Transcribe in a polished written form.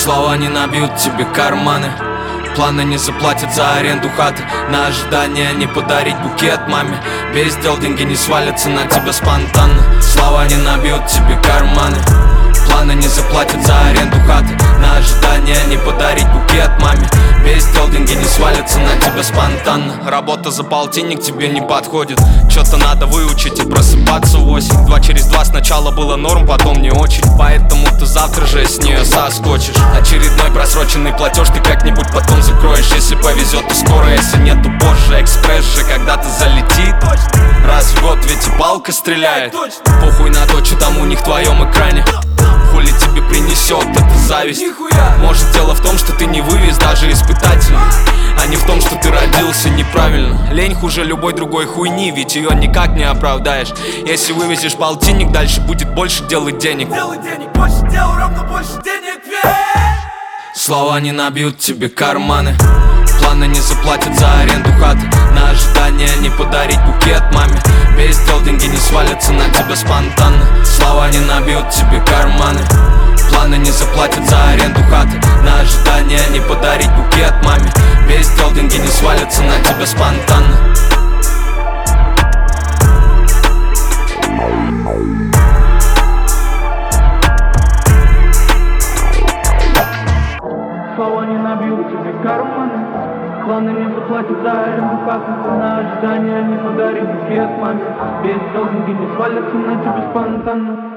Слова не набьют тебе карманы, планы не заплатят за аренду хаты, на ожидание не подарить букет маме. Без дел деньги не свалятся на тебя спонтанно. Слова не набьют тебе карманы, планы не заплатят за аренду хаты, на ожидание не подарить букет маме. Без дел деньги не свалятся на тебя спонтанно. Работа за полтинник тебе не подходит, что-то надо выучить и просыпаться в 8. 2 через 2 сначала было норм, потом не очень, поэтому ты завтра же с нее соскочишь. Очередной просроченный платеж ты как-нибудь потом закроешь. Если повезет, то скоро, если нет, то позже. Экспресс же когда-то залетит, раз в год ведь и палка стреляет. Похуй на то, что там у них в твоем экране, хули тебе принесет эта зависть. Может, дело в том, что ты не вывез даже испытательно, а не в том, что ты родился неправильно. Лень хуже любой другой хуйни, ведь ее никак не оправдаешь. Если вывезешь полтинник, дальше будет больше делать денег. Больше дел равно больше денег, Слова не набьют тебе карманы, планы не заплатят за аренду хаты, на ожидание не подарить букет маме. Без дел деньги не свалятся на тебя спонтанно. Слова не набьют тебе карманы, планы не заплатят за аренду хаты, на ожидание не подарить букет маме. Без дел деньги не свалятся на тебя спонтанно. Слова не набьют тебе карманы, планы не заплатят за аренду хаты, на ожидание не подарит букет маме. Без дел деньги не свалятся на тебя спонтанно.